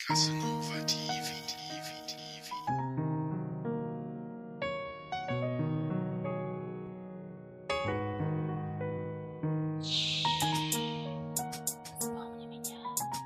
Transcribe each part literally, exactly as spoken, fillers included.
Casanova ти ви. Вспомни меня.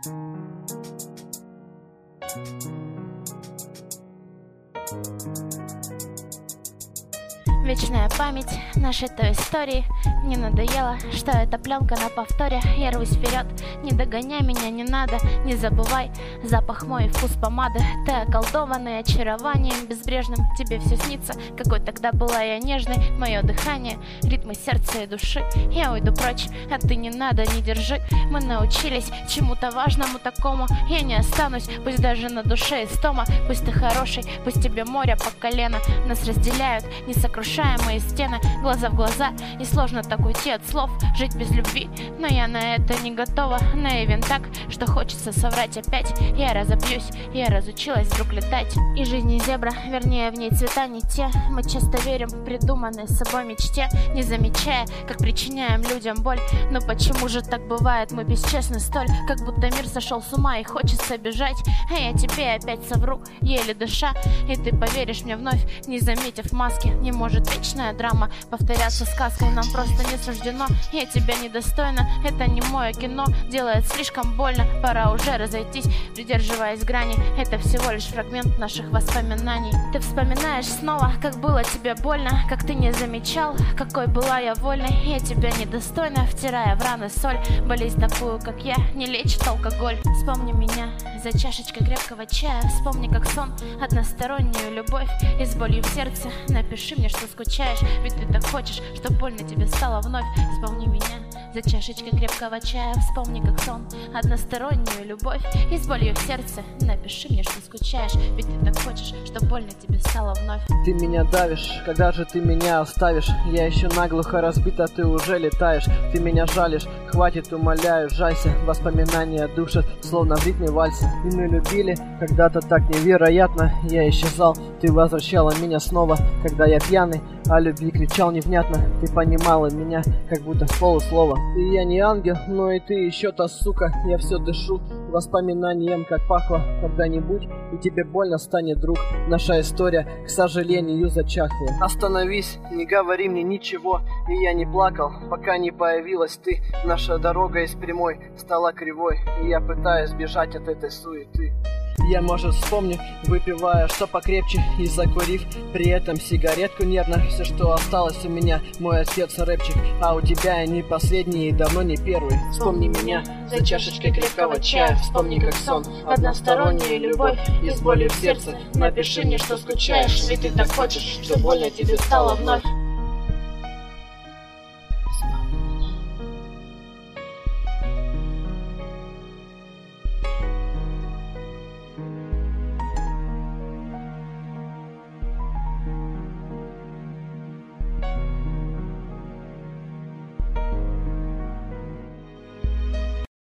Вечная память нашей той истории. Мне надоело, что эта пленка на повторе. Я рвусь вперед, не догоняй меня, не надо. Не забывай запах мой и вкус помады. Ты околдованный очарованием безбрежным. Тебе все снится, какой тогда была я нежной. Мое дыхание, ритмы сердца и души. Я уйду прочь, а ты не надо, не держи. Мы научились чему-то важному такому. Я не останусь, пусть даже на душе истома. Пусть ты хороший, пусть тебе море по колено. Нас разделяют несокрушаемые стены. Глаза в глаза, и сложно так уйти от слов. Жить без любви, но я на это не готова. Наивен так, что хочется соврать опять. Я разобьюсь, я разучилась вдруг летать. И жизнь не зебра, вернее в ней цвета не те. Мы часто верим в придуманной собой мечте, не замечая, как причиняем людям боль. Но почему же так бывает, мы бесчестны столь, как будто мир сошел с ума и хочется бежать. А я тебе опять совру, еле дыша, и ты поверишь мне вновь, не заметив маски. Не может вечная драма повторяться сказкой, нам просто не суждено. Я тебя недостойна, это не мое кино, делает слишком больно, пора уже разойтись, придерживаясь грани. Это всего лишь фрагмент наших воспоминаний. Ты вспоминаешь снова, как было тебе больно, как ты не замечал, какой была я вольной. Я тебя недостойна, втирая в раны соль. Болезнь такую, как я, не лечит алкоголь. Вспомни меня за чашечкой крепкого чая. Вспомни, как сон, одностороннюю любовь. И с болью в сердце напиши мне, что скучаешь, ведь ты так хочешь, что больно тебе стало вновь. Вспомни меня за чашечкой крепкого чая. Вспомни, как сон, одностороннюю любовь. И с болью в сердце напиши мне, что скучаешь, ведь ты так хочешь, что больно тебе стало вновь. Ты меня давишь, когда же ты меня оставишь? Я еще наглухо разбита, ты уже летаешь. Ты меня жалишь, хватит, умоляю, жалься. Воспоминания душат, словно в ритме вальса. И мы любили когда-то так невероятно. Я исчезал, ты возвращала меня снова, когда я пьяный, о любви кричал невнятно. Ты понимала меня, как будто в полуслова. И я не ангел, но и ты еще та сука. Я все дышу воспоминанием, как пахло когда-нибудь, и тебе больно станет, друг. Наша история, к сожалению, зачахла. Остановись, не говори мне ничего. И я не плакал, пока не появилась ты. Наша дорога из прямой стала кривой, и я пытаюсь бежать от этой суеты. Я, может, вспомню, выпивая что покрепче и закурив при этом сигаретку нервно. Все, что осталось у меня, мой отец рэпчик, а у тебя не последний и давно не первый. Вспомни меня за чашечкой крепкого чая. Вспомни, как сон, односторонняя любовь и с болью в сердце. Напиши мне, что скучаешь, ведь ты так хочешь, что больно тебе стало вновь.